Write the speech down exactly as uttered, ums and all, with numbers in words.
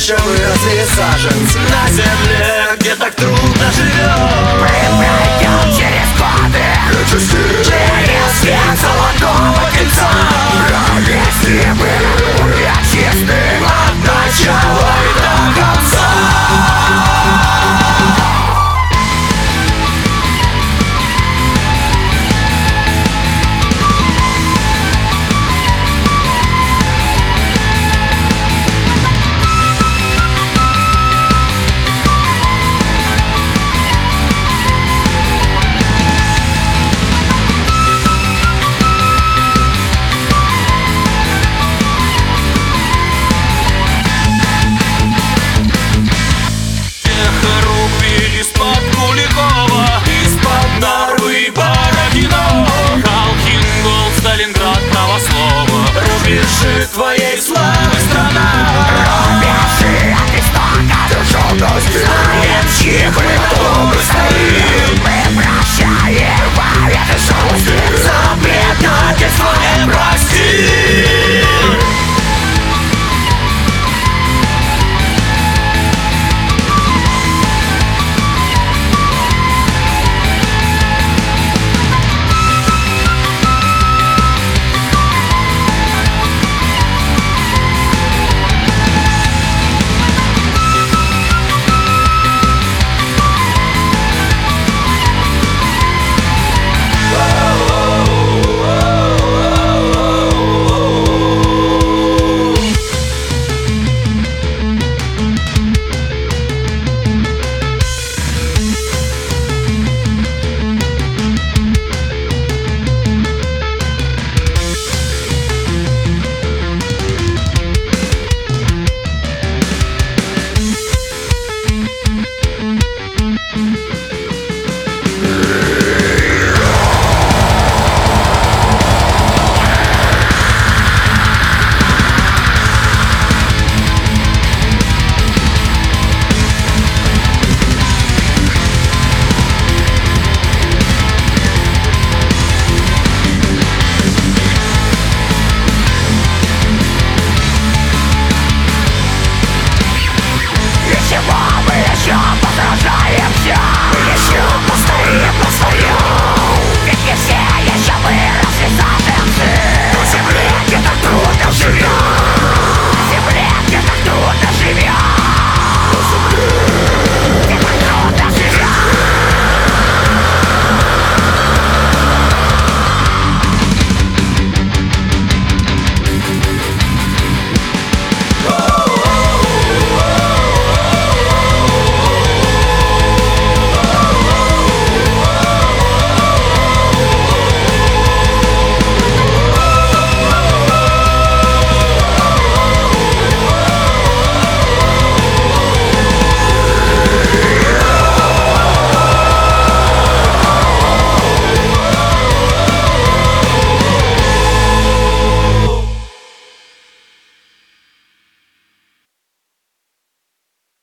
еще выросли саженцы на земле, где так трудно живем. Мы пройдем через годы, через век золотого кольца. Если мы были чисты от начала и до конца. Рубежи твоей славы, страна. Рубежи от истока до желтости. Знаем, чьих мы на добрый стоим. Мы прощаем, это шоу.